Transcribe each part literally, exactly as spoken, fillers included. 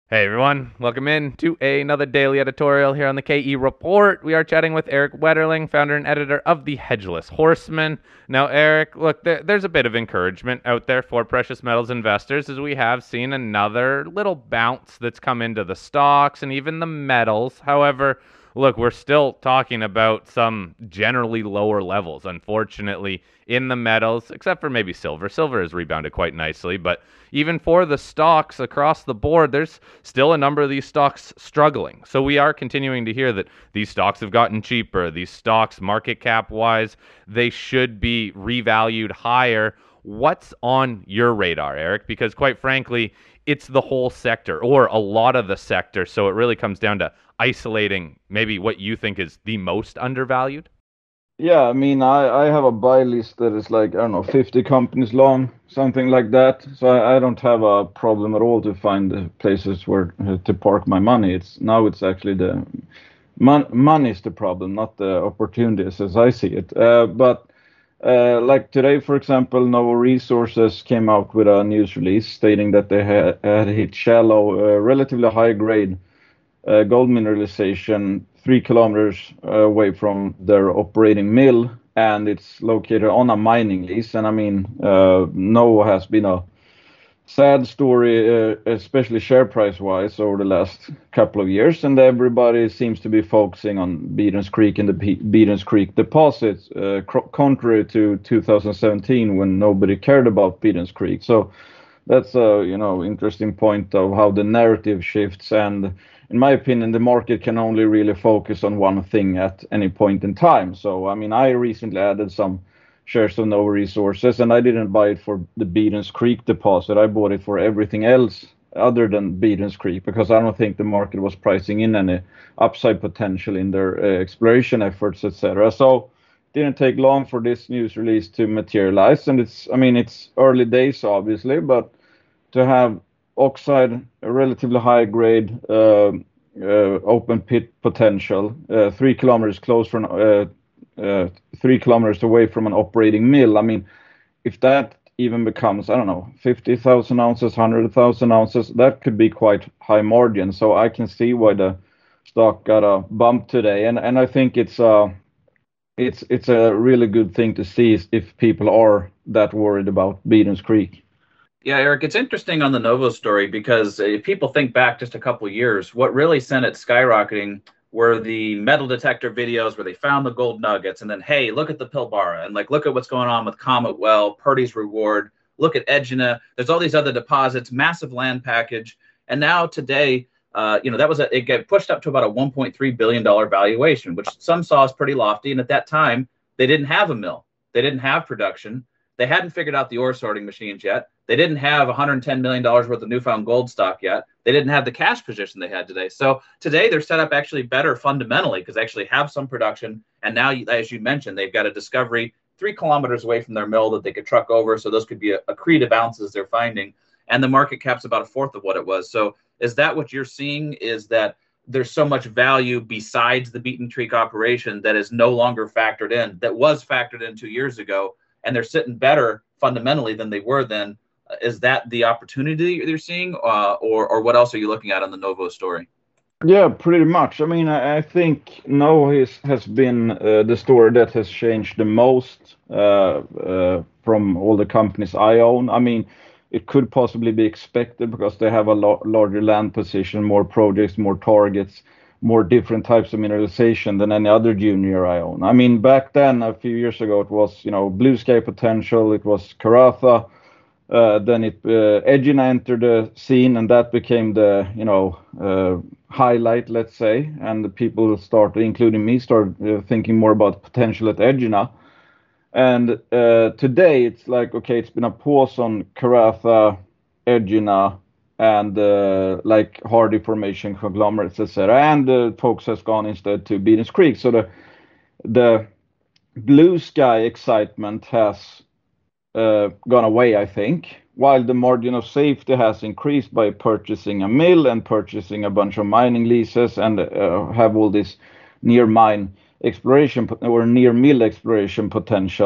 Hey everyone, welcome in to another daily editorial here on the K E Report. We are chatting with Eric Wetterling, founder and editor of the Hedgeless Horseman. Now, Eric, look, there, there's a bit of encouragement out there for precious metals investors as we have seen another little bounce that's come into the stocks and even the metals. However, look, we're still talking about some generally lower levels, unfortunately, in the metals, except for maybe silver. Silver has rebounded quite nicely, but even for the stocks across the board, there's still a number of these stocks struggling. So we are continuing to hear that these stocks have gotten cheaper. These stocks, market cap wise, they should be revalued higher. What's on your radar, Eric? Because quite frankly, it's the whole sector or a lot of the sector. So it really comes down to isolating maybe what you think is the most undervalued. Yeah, I mean, I, I have a buy list that is like, I don't know, fifty companies long, something like that. So I, I don't have a problem at all to find the places where uh, to park my money. It's now it's actually the mon money is the problem, not the opportunities as I see it. Uh, but uh, like today, for example, Novo Resources came out with a news release stating that they had, had hit shallow, uh, relatively high grade uh, gold mineralization three kilometers away from their operating mill, and it's located on a mining lease. And I mean, uh, Novo has been a sad story, uh, especially share price wise, over the last couple of years, and everybody seems to be focusing on Beedens Creek and the Be- Beedens Creek deposits, uh, cr- contrary to two thousand seventeen when nobody cared about Beedens Creek. So that's a you know interesting point of how the narrative shifts. And in my opinion, the market can only really focus on one thing at any point in time. So I mean, I recently added some shares of Novo Resources, and I didn't buy it for the Beedens Creek deposit. I bought it for everything else other than Beedens Creek, because I don't think the market was pricing in any upside potential in their uh, exploration efforts, et cetera. So didn't take long for this news release to materialize, and it's I mean it's early days obviously, but to have oxide, a relatively high grade uh, uh, open pit potential, uh, three kilometers close from uh, uh, three kilometers away from an operating mill. I mean, if that even becomes, I don't know, fifty thousand ounces, one hundred thousand ounces, that could be quite high margin. So I can see why the stock got a bump today, and and I think it's uh it's it's a really good thing to see if people are that worried about Beedens Creek. Yeah, Eric, it's interesting on the Novo story because if people think back just a couple of years, what really sent it skyrocketing were the metal detector videos where they found the gold nuggets and then, hey, look at the Pilbara and like, look at what's going on with Comet Well, Purdy's Reward, look at Egina. There's all these other deposits, massive land package. And now today, uh, you know, that was a, it got pushed up to about a one point three billion dollars valuation, which some saw as pretty lofty. And at that time, they didn't have a mill. They didn't have production. They hadn't figured out the ore sorting machines yet. They didn't have one hundred ten million dollars worth of newfound gold stock yet. They didn't have the cash position they had today. So today they're set up actually better fundamentally because they actually have some production. And now, as you mentioned, they've got a discovery three kilometers away from their mill that they could truck over. So those could be accretive ounces they're finding. And the market cap's about a fourth of what it was. So is that what you're seeing, is that there's so much value besides the Beaten Creek operation that is no longer factored in, that was factored in two years ago, and they're sitting better fundamentally than they were then? Is that the opportunity you're seeing, uh, or or what else are you looking at on the Novo story? Yeah, pretty much. I mean, I, I think Novo has, has been uh, the story that has changed the most uh, uh, from all the companies I own. I mean, it could possibly be expected because they have a lo- larger land position, more projects, more targets, more different types of mineralization than any other junior I own. I mean, back then, a few years ago, it was, you know, blue sky potential, it was Karatha. Uh, then it uh, Egina entered the scene, and that became the you know uh, highlight, let's say. And the people started, including me, started uh, thinking more about potential at Egina. And uh, today it's like, okay, it's been a pause on Karatha, Egina, and uh, like Hardy Formation conglomerates, et cetera. And the uh, focus has gone instead to Beedens Creek. So the the blue sky excitement has uh, gone away, I think, while the margin of safety has increased by purchasing a mill and purchasing a bunch of mining leases and uh, have all this near mine exploration or near mill exploration potential.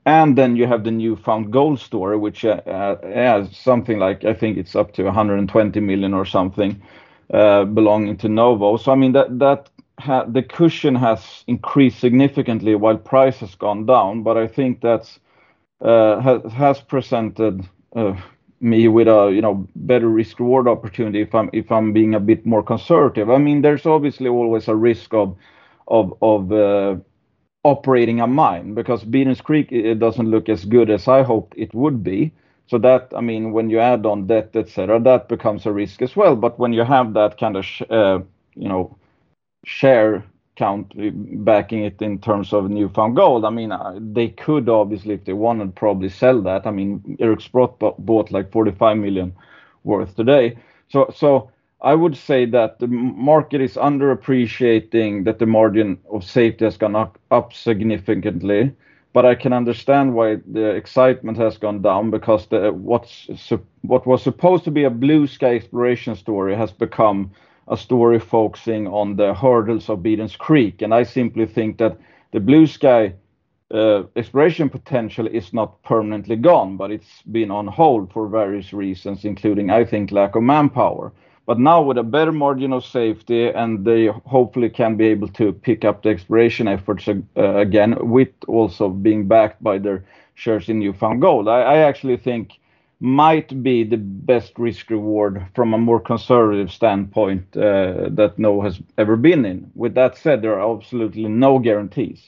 And then you have the newfound gold story, which uh, uh, has something like, I think it's up to one hundred twenty million or something, uh, belonging to Novo. So I mean that that ha- the cushion has increased significantly while price has gone down. But I think that's uh, has has presented uh, me with a you know better risk reward opportunity if I'm if I'm being a bit more conservative. I mean, there's obviously always a risk of of of uh, operating a mine because Beaton's Creek it doesn't look as good as I hoped it would be. So that I mean, when you add on debt, et cetera, that becomes a risk as well. But when you have that kind of sh- uh, you know share count backing it in terms of newfound gold, I mean, uh, they could obviously, if they wanted, probably sell that. I mean, Eric Sprott bought like forty-five million worth today. So so I would say that the market is underappreciating that the margin of safety has gone up, up significantly. But I can understand why the excitement has gone down because the what's what was supposed to be a blue sky exploration story has become a story focusing on the hurdles of Beaton's Creek. And I simply think that the blue sky uh, exploration potential is not permanently gone, but it's been on hold for various reasons, including, I think, lack of manpower. But now with a better margin of safety, and they hopefully can be able to pick up the exploration efforts uh, again, with also being backed by their shares in newfound gold, I, I actually think might be the best risk reward from a more conservative standpoint uh, that Novo has ever been in. With that said, there are absolutely no guarantees.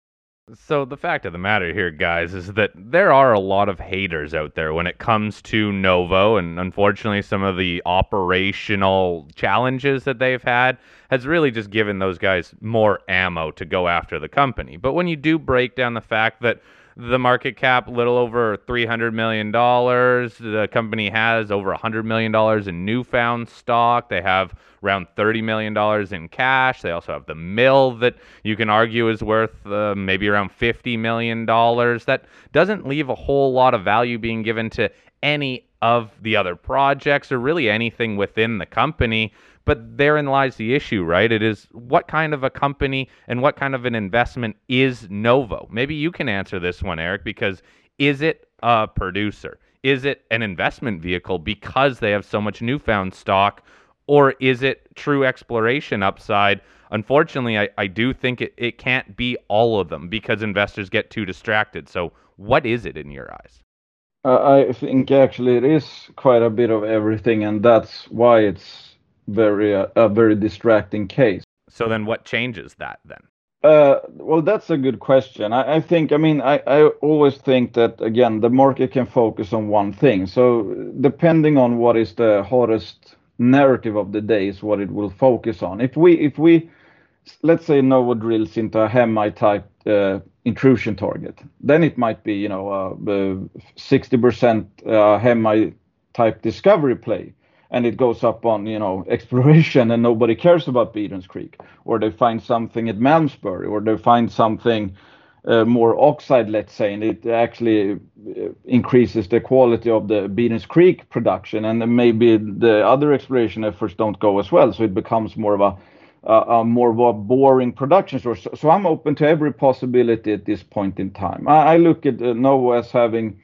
So the fact of the matter here, guys, is that there are a lot of haters out there when it comes to Novo, and unfortunately some of the operational challenges that they've had has really just given those guys more ammo to go after the company. But when you do break down the fact that the market cap, little over three hundred million dollars. The company has over one hundred million dollars in newfound stock. They have around thirty million dollars in cash. They also have the mill that you can argue is worth uh, maybe around fifty million dollars. That doesn't leave a whole lot of value being given to any of the other projects or really anything within the company. But therein lies the issue, right? It is what kind of a company and what kind of an investment is Novo? Maybe you can answer this one, Eric, because is it a producer? Is it an investment vehicle because they have so much newfound stock? Or is it true exploration upside? Unfortunately, I, I do think it, it can't be all of them because investors get too distracted. So what is it in your eyes? Uh, I think actually it is quite a bit of everything, and that's why it's very uh, a very distracting case. So then what changes that then? Uh, well, that's a good question. I, I think, I mean, I, I always think that, again, the market can focus on one thing. So depending on what is the hottest narrative of the day is what it will focus on. If we, if we, let's say Novo drills into a Hemi type uh, intrusion target, then it might be, you know, uh, sixty percent uh, Hemi type discovery play. And it goes up on, you know, exploration and nobody cares about Beaton's Creek. Or they find something at Malmesbury, or they find something uh, more oxide, let's say, and it actually uh, increases the quality of the Beaton's Creek production. And then maybe the other exploration efforts don't go as well. So it becomes more of a, a, a more of a boring production source. So, so I'm open to every possibility at this point in time. I, I look at uh, Novo as having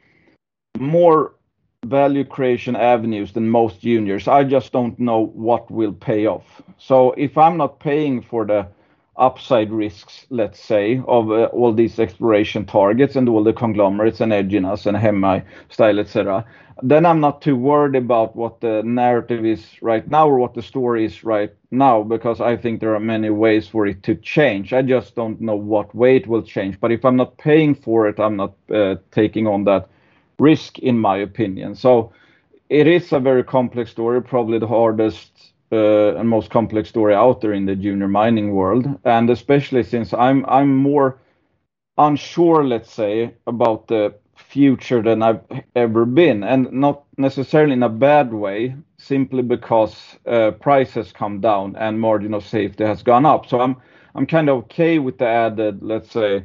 more value creation avenues than most juniors. I just don't know what will pay off. So if I'm not paying for the upside risks, let's say, of uh, all these exploration targets and all the conglomerates and Eginas and Hemi style, et cetera, then I'm not too worried about what the narrative is right now or what the story is right now, because I think there are many ways for it to change. I just don't know what way it will change. But if I'm not paying for it, I'm not uh, taking on that risk, in my opinion. So it is a very complex story, probably the hardest uh, and most complex story out there in the junior mining world, and especially since I'm I'm more unsure, let's say, about the future than I've ever been, and not necessarily in a bad way, simply because uh, price has come down and margin of safety has gone up. So I'm I'm kind of okay with the added, let's say,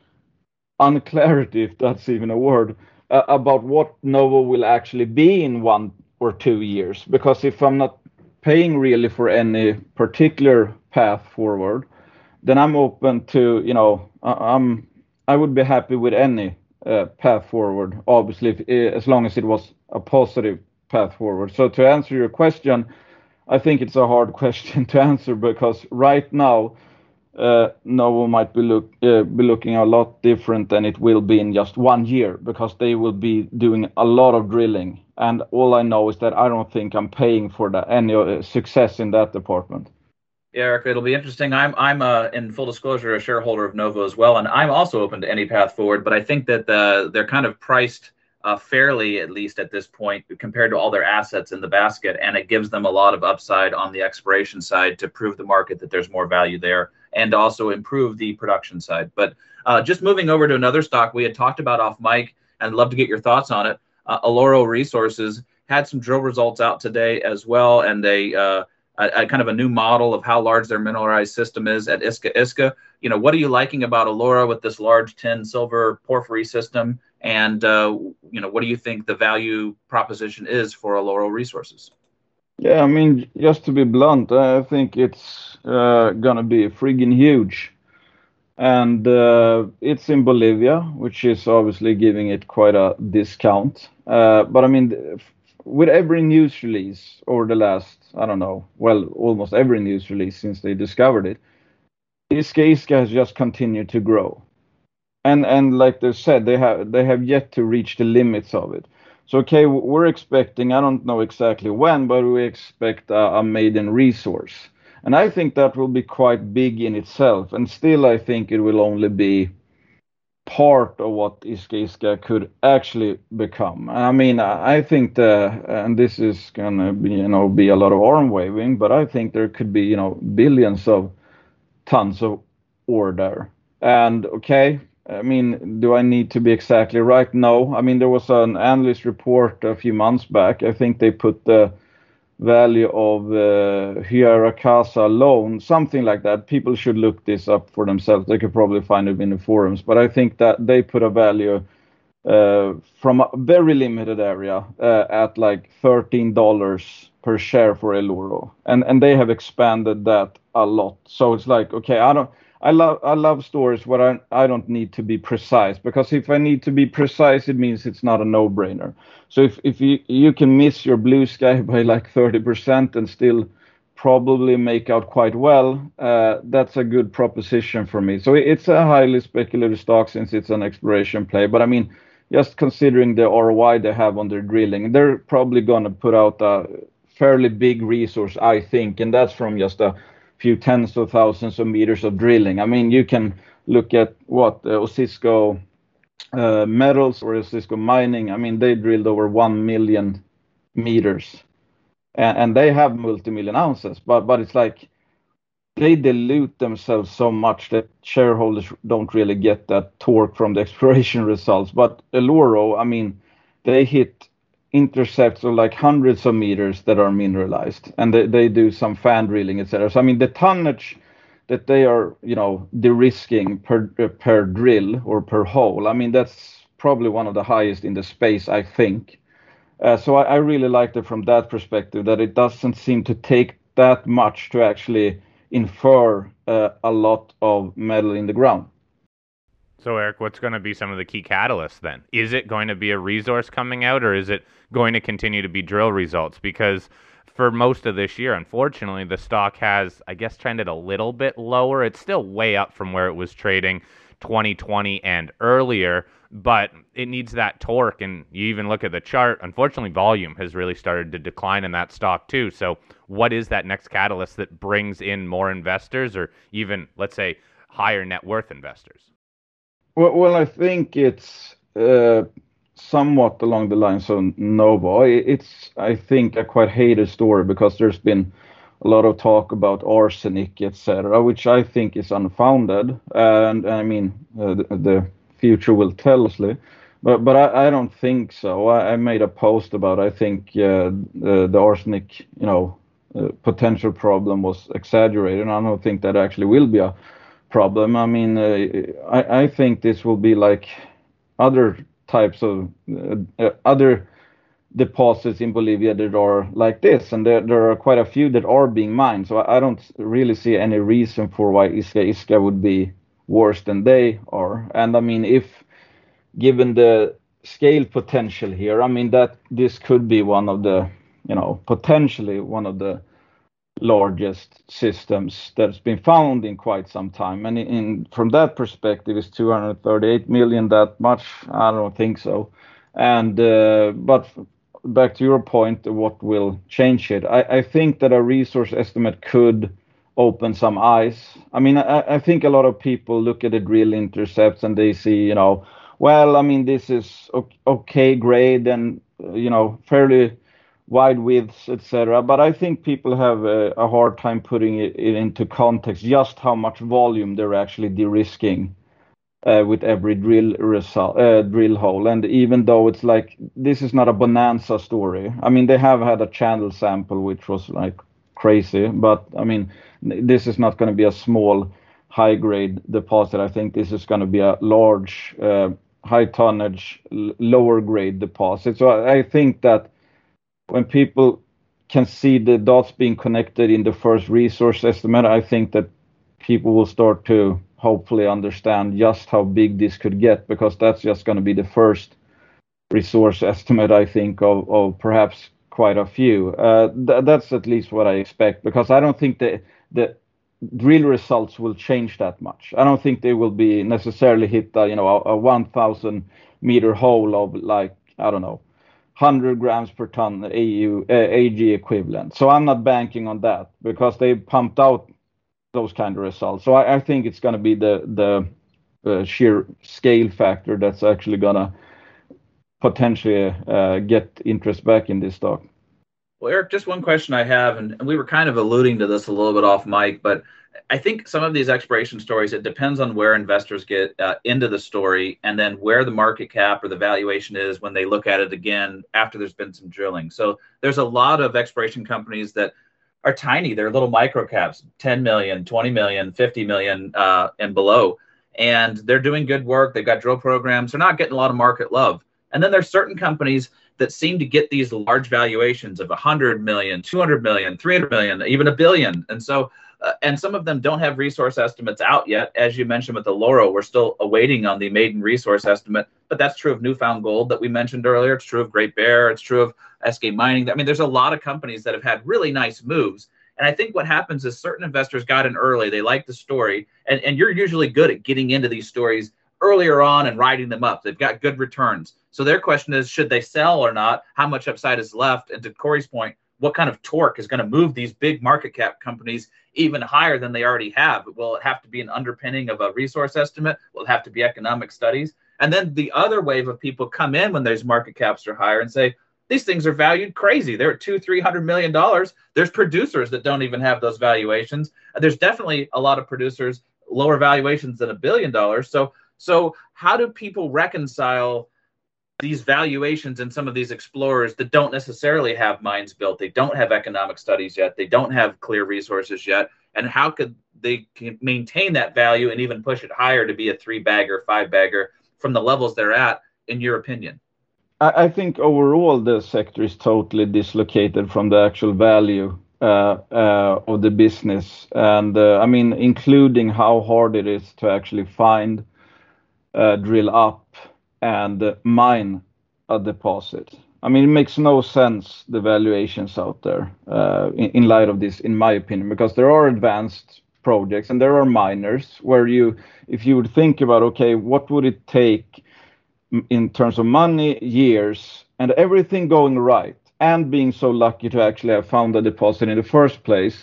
unclarity, if that's even a word, uh, about what Novo will actually be in one or two years. Because if I'm not paying really for any particular path forward, then I'm open to, you know, I'm I would be happy with any uh, path forward, obviously, if, uh, as long as it was a positive path forward. So to answer your question, I think it's a hard question to answer because right now, uh, Novo might be look uh, be looking a lot different than it will be in just one year because they will be doing a lot of drilling. And all I know is that I don't think I'm paying for that, any uh, success in that department. Yeah, Eric, it'll be interesting. I'm I'm uh, in full disclosure a shareholder of Novo as well, and I'm also open to any path forward. But I think that the, they're kind of priced uh, fairly, at least at this point, compared to all their assets in the basket, and it gives them a lot of upside on the exploration side to prove the market that there's more value there, and also improve the production side. But uh, just moving over to another stock we had talked about off mic, and I'd love to get your thoughts on it. Uh, Eloro Resources had some drill results out today as well, and they. Uh, A, a kind of a new model of how large their mineralized system is at Iska Iska. You know, what are you liking about Eloro with this large tin silver porphyry system? And, uh, you know, what do you think the value proposition is for Eloro Resources? Yeah, I mean, just to be blunt, I think it's uh, going to be friggin' huge. And uh, it's in Bolivia, which is obviously giving it quite a discount. Uh, but I mean, with every news release over the last, I don't know, well, almost every news release since they discovered it, Iska Iska has just continued to grow. And and like they said, they have they have yet to reach the limits of it. So okay, we're expecting, I don't know exactly when, but we expect a, a maiden resource. And I think that will be quite big in itself. And still, I think it will only be part of what Iska Iska could actually become. I mean, I think the, and this is gonna be, you know, be a lot of arm waving, but I think there could be, you know, billions of tons of ore there. And okay, I mean, do I need to be exactly right? No. I mean, there was an analyst report a few months back. I think they put the value of uh, Hyarakaza alone, something like that. People should look this up for themselves. They could probably find it in the forums. But I think that they put a value uh, from a very limited area uh, at like thirteen dollars per share for Eloro. And and they have expanded that a lot. So it's like, okay, I don't... I love I love stories where I I don't need to be precise, because if I need to be precise, it means it's not a no-brainer. So if if you you can miss your blue sky by like thirty percent and still probably make out quite well, uh, that's a good proposition for me. So it's a highly speculative stock since it's an exploration play. But I mean, just considering the R O I they have on their drilling, they're probably going to put out a fairly big resource, I think, and that's from just a few tens of thousands of meters of drilling. I mean, you can look at what uh, Osisko uh, Metals or Osisko Mining. I mean, they drilled over one million meters, and, and they have multi-million ounces. But but it's like they dilute themselves so much that shareholders don't really get that torque from the exploration results. But Eloro, I mean, they hit intercepts of like hundreds of meters that are mineralized, and they, they do some fan drilling, et cetera. So I mean, the tonnage that they are, you know, de-risking per uh, per drill or per hole, I mean, that's probably one of the highest in the space, I think. Uh, so I, I really liked it from that perspective, that it doesn't seem to take that much to actually infer uh, a lot of metal in the ground. So, Eric, what's going to be some of the key catalysts then? Is it going to be a resource coming out, or is it going to continue to be drill results? Because for most of this year, unfortunately, the stock has, I guess, trended a little bit lower. It's still way up from where it was trading twenty twenty and earlier, but it needs that torque. And you even look at the chart, unfortunately, volume has really started to decline in that stock too. So what is that next catalyst that brings in more investors, or even, let's say, higher net worth investors? Well, well, I think it's uh, somewhat along the lines of Novo. It's, I think, a quite hated story because there's been a lot of talk about arsenic, et cetera, which I think is unfounded. And I mean, uh, the, the future will tell us. But but I, I don't think so. I, I made a post about, I think uh, the, the arsenic, you know, uh, potential problem was exaggerated. And I don't think that actually will be a problem. I mean, uh, I, I think this will be like other types of uh, uh, other deposits in Bolivia that are like this, and there, there are quite a few that are being mined. So I, I don't really see any reason for why Iska Iska would be worse than they are. And I mean, if given the scale potential here, I mean that this could be one of the, you know, potentially one of the largest systems that's been found in quite some time. And in, in from that perspective, is two hundred thirty-eight million that much? I don't think so. And uh, but back to your point, what will change it? I, I think that a resource estimate could open some eyes. I mean, I, I think a lot of people look at the drill intercepts and they see, you know, well, I mean, this is okay grade and, you know, fairly wide widths, et cetera. But I think people have a, a hard time putting it, it into context, just how much volume they're actually de-risking uh, with every drill result, uh, drill hole. And even though it's like, this is not a bonanza story. I mean, they have had a channel sample, which was like crazy, but I mean, this is not going to be a small high grade deposit. I think this is going to be a large, uh, high tonnage, l- lower grade deposit. So I, I think that when people can see the dots being connected in the first resource estimate, I think that people will start to hopefully understand just how big this could get, because that's just going to be the first resource estimate, I think, of, of perhaps quite a few. Uh, th- that's at least what I expect, because I don't think the, the drill results will change that much. I don't think they will be necessarily hit a, you know, a, a one thousand meter hole of like, I don't know, one hundred grams per ton A U, uh, A G equivalent. So I'm not banking on that, because they pumped out those kind of results. So I, I think it's going to be the the uh, sheer scale factor that's actually going to potentially uh, get interest back in this stock. Well, Eric, just one question I have, and we were kind of alluding to this a little bit off mic, but I think some of these exploration stories, it depends on where investors get uh, into the story, and then where the market cap or the valuation is when they look at it again after there's been some drilling. So there's a lot of exploration companies that are tiny. They're little micro caps, ten million, twenty million, fifty million uh, and below. And they're doing good work. They've got drill programs. They're not getting a lot of market love. And then there's certain companies that seem to get these large valuations of one hundred million, two hundred million, three hundred million, even a billion. And so, uh, and some of them don't have resource estimates out yet. As you mentioned with the Laurel, we're still awaiting on the maiden resource estimate, but that's true of Newfound Gold that we mentioned earlier. It's true of Great Bear. It's true of S K Mining. I mean, there's a lot of companies that have had really nice moves. And I think what happens is certain investors got in early. They like the story. And, and you're usually good at getting into these stories earlier on and riding them up. They've got good returns. So their question is, should they sell or not? How much upside is left? And to Corey's point, what kind of torque is going to move these big market cap companies even higher than they already have? Will it have to be an underpinning of a resource estimate? Will it have to be economic studies? And then the other wave of people come in when those market caps are higher and say, these things are valued crazy. They're at two, three hundred million dollars. There's producers that don't even have those valuations. There's definitely a lot of producers lower valuations than a billion dollars. So, so how do people reconcile these valuations in some of these explorers that don't necessarily have mines built? They don't have economic studies yet. They don't have clear resources yet. And how could they maintain that value and even push it higher to be a three bagger, five bagger from the levels they're at, in your opinion? I think overall the sector is totally dislocated from the actual value uh, uh, of the business, and uh, I mean, including how hard it is to actually find, uh, drill up, and uh, mine a deposit. I mean, it makes no sense, the valuations out there, uh, in, in light of this, in my opinion, because there are advanced projects and there are miners where you, if you would think about, okay, what would it take in terms of money, years, and everything going right, and being so lucky to actually have found a deposit in the first place,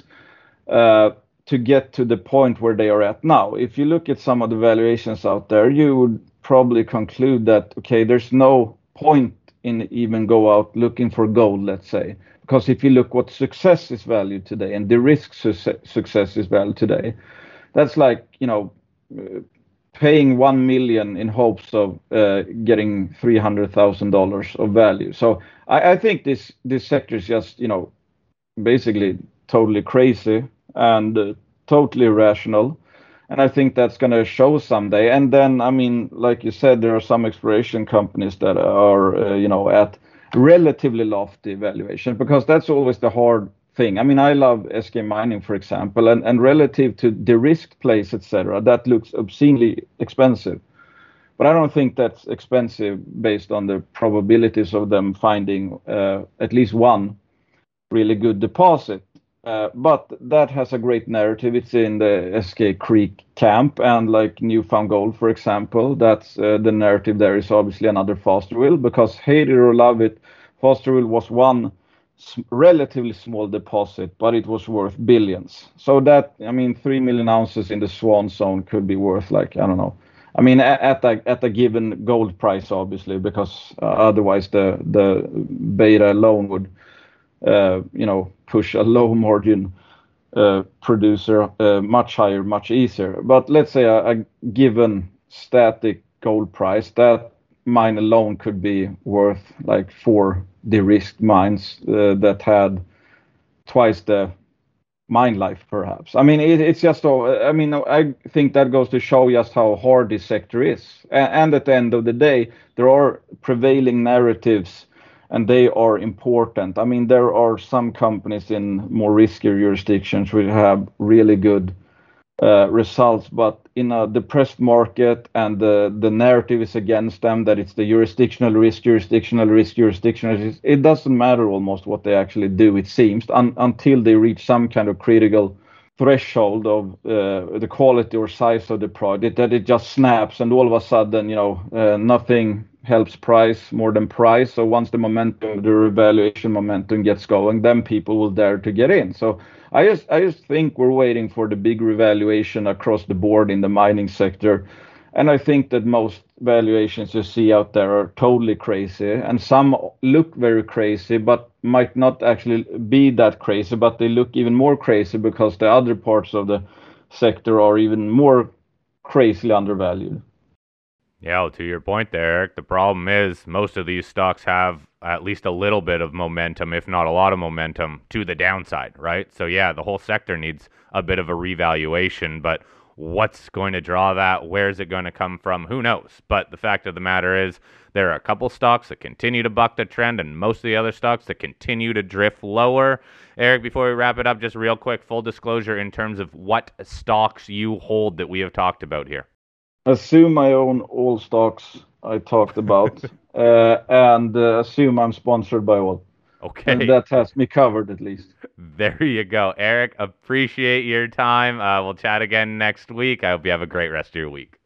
uh, to get to the point where they are at now. If you look at some of the valuations out there, you would probably conclude that, okay, there's no point in even go out looking for gold, let's say, because if you look what success is valued today and the risk su- success is valued today, that's like, you know, uh, paying one million in hopes of uh, getting three hundred thousand dollars of value. So I, I think this this sector is just, you know, basically totally crazy and uh, totally irrational. And I think that's going to show someday. And then, I mean, like you said, there are some exploration companies that are, uh, you know, at relatively lofty valuation, because that's always the hard thing. I mean, I love S K Mining, for example, and, and relative to the risk plays, et cetera, that looks obscenely expensive. but I don't think that's expensive based on the probabilities of them finding uh, at least one really good deposit. Uh, but that has a great narrative. It's in the Eskay Creek camp, and like Newfound Gold, for example, that's uh, the narrative there is obviously another Fosterville, because hate it or love it, Fosterville was one s- relatively small deposit, but it was worth billions. So that, I mean, three million ounces in the Swan Zone could be worth like, I don't know. I mean, a- at a at a given gold price, obviously, because uh, otherwise the the beta alone would uh, you know, push a low margin uh, producer uh, much higher, much easier. But let's say a, a given static gold price, that mine alone could be worth like four de-risked mines uh, that had twice the mine life, perhaps. I mean, it, it's just, uh, I mean, I think that goes to show just how hard this sector is. And, and at the end of the day, there are prevailing narratives and they are important. I mean, there are some companies in more riskier jurisdictions which have really good uh, results, but in a depressed market and the, the narrative is against them, that it's the jurisdictional risk, jurisdictional risk, jurisdictional risk, it doesn't matter almost what they actually do, it seems, un, until they reach some kind of critical threshold of uh, the quality or size of the project, that it just snaps and all of a sudden, you know, uh, nothing helps price more than price. So once the momentum, the revaluation momentum gets going, then people will dare to get in. So I just I just think we're waiting for the big revaluation across the board in the mining sector. And I think that most valuations you see out there are totally crazy, and some look very crazy, but might not actually be that crazy, but they look even more crazy because the other parts of the sector are even more crazily undervalued. Yeah, well, to your point there, Eric, the problem is most of these stocks have at least a little bit of momentum, if not a lot of momentum, to the downside, right? So, yeah, the whole sector needs a bit of a revaluation, but what's going to draw that? Where's it going to come from? Who knows? But the fact of the matter is, there are a couple stocks that continue to buck the trend, and most of the other stocks that continue to drift lower. Eric, before we wrap it up, just real quick, full disclosure in terms of what stocks you hold that we have talked about here. Assume I own all stocks I talked about, uh, and uh, assume I'm sponsored by all. Okay. And that has me covered at least. There you go. Eric, appreciate your time. Uh, we'll chat again next week. I hope you have a great rest of your week.